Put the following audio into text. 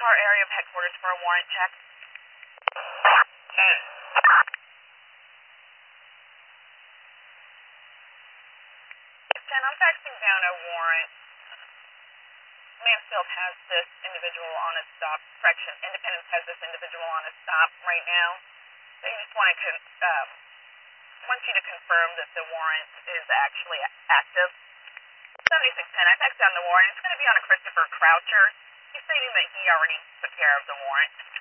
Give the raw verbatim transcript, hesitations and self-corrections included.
car area of headquarters for a warrant check. ten. ten, I'm faxing down a warrant. Mansfield has this individual on a stop. Correction, Independence has this individual on a stop right now. They just want to con- um, want you to confirm that the warrant is actually active. seventy-six ten, I faxed down the warrant. It's going to be on a Christopher Croucher. He's stating that he already took care of the warrant.